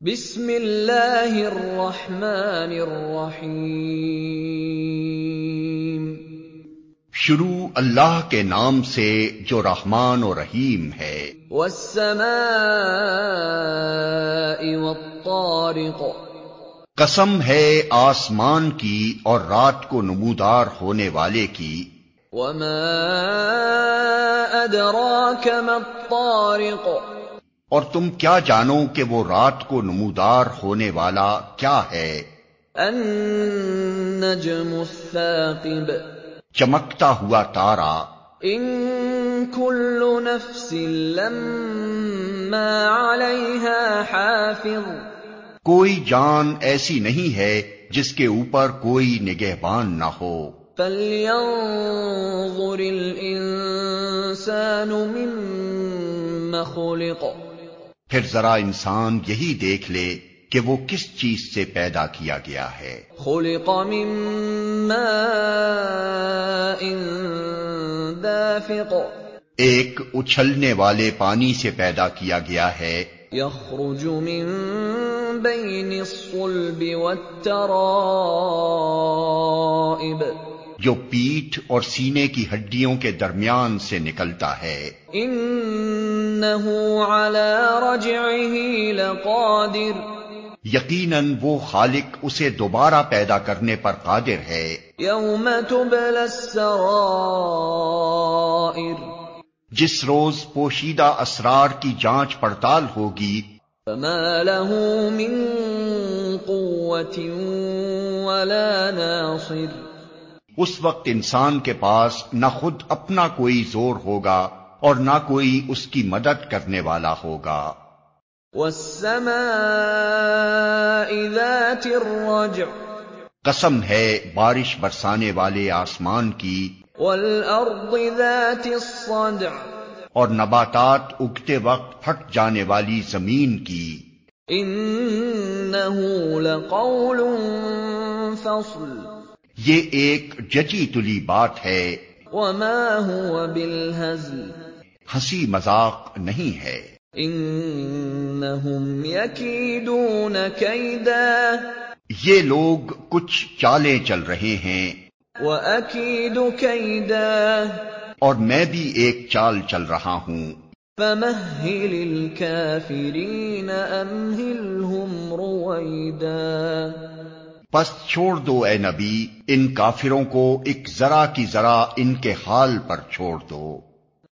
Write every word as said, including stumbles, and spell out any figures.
بسم اللہ الرحمن الرحیم۔ شروع اللہ کے نام سے جو رحمان و رحیم ہے۔ والسماء والطارق، قسم ہے آسمان کی اور رات کو نمودار ہونے والے کی۔ وما ادراک ما الطارق، اور تم کیا جانو کہ وہ رات کو نمودار ہونے والا کیا ہے؟ النجم الثاقب، چمکتا ہوا تارا۔ ان کل نفس لما علیہا حافظ، کوئی جان ایسی نہیں ہے جس کے اوپر کوئی نگہبان نہ ہو۔ فلینظر الانسان مما خلق، پھر ذرا انسان یہی دیکھ لے کہ وہ کس چیز سے پیدا کیا گیا ہے۔ خلق من ماء دافق، ایک اچھلنے والے پانی سے پیدا کیا گیا ہے۔ یخرج من بین الصلب والترائب، جو پیٹھ اور سینے کی ہڈیوں کے درمیان سے نکلتا ہے۔ انہ علی رجعہ لقادر، یقیناً وہ خالق اسے دوبارہ پیدا کرنے پر قادر ہے۔ یوم تبلی السرائر، جس روز پوشیدہ اسرار کی جانچ پڑتال ہوگی۔ فما له من قوة ولا ناصر، اس وقت انسان کے پاس نہ خود اپنا کوئی زور ہوگا اور نہ کوئی اس کی مدد کرنے والا ہوگا۔ والسماء ذات الرجع، قسم ہے بارش برسانے والے آسمان کی۔ والارض ذات الصدع، اور نباتات اگتے وقت پھٹ جانے والی زمین کی۔ انہ لقول فصل، یہ ایک جچی تلی بات ہے۔ وما هو بالهزل، ہنسی مذاق نہیں ہے۔ انہم یکیدون کیدا، یہ لوگ کچھ چالیں چل رہے ہیں۔ وَأَكِيدُ كَيْدًا، اور میں بھی ایک چال چل رہا ہوں۔ فَمَهِّلِ الْكَافِرِينَ أَمْهِلْهُمْ رُوَيْدًا، پس چھوڑ دو اے نبی ان کافروں کو، ایک ذرا کی ذرا ان کے حال پر چھوڑ دو۔